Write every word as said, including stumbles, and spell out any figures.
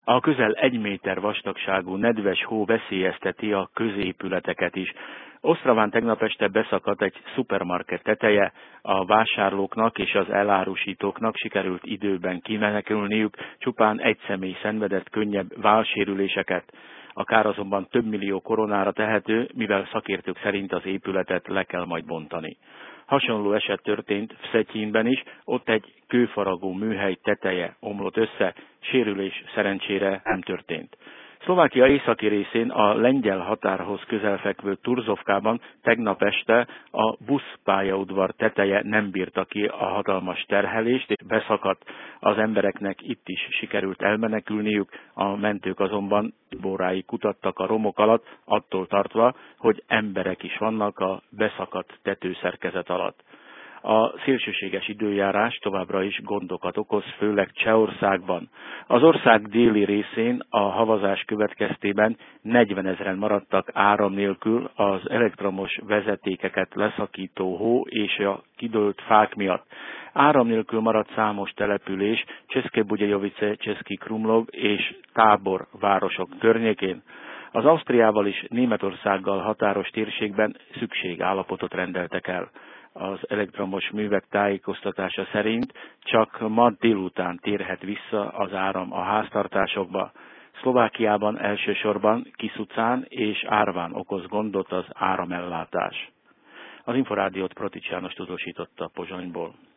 A közel egy méter vastagságú nedves hó veszélyezteti a középületeket is. Ostraván tegnap este beszakadt egy szupermarket teteje, a vásárlóknak és az elárusítóknak sikerült időben kimenekülniük, csupán egy személy szenvedett könnyebb válsérüléseket. A kár azonban több millió koronára tehető, mivel szakértők szerint az épületet le kell majd bontani. Hasonló eset történt Vsetyinben is, ott egy kőfaragó műhely teteje omlott össze, sérülés szerencsére nem történt. Szlovákia északi részén a lengyel határhoz közelfekvő Turzovkában tegnap este a buszpályaudvar teteje nem bírta ki a hatalmas terhelést, és beszakadt. Az embereknek itt is sikerült elmenekülniük, a mentők azonban óráig kutattak a romok alatt, attól tartva, hogy emberek is vannak a beszakadt tetőszerkezet alatt. A szélsőséges időjárás továbbra is gondokat okoz, főleg Csehországban. Az ország déli részén a havazás következtében negyvenezren maradtak áram nélkül az elektromos vezetékeket leszakító hó és a kidőlt fák miatt. Áram nélkül maradt számos település České Budějovice, Český Krumlov és Tábor városok környékén. Az Ausztriával és Németországgal határos térségben szükségállapotot rendeltek el. Az elektromos művek tájékoztatása szerint csak ma délután térhet vissza az áram a háztartásokba. Szlovákiában elsősorban Kisucán és Árván okoz gondot az áramellátás. Az Inforádiót Protics János tudósította Pozsonyból.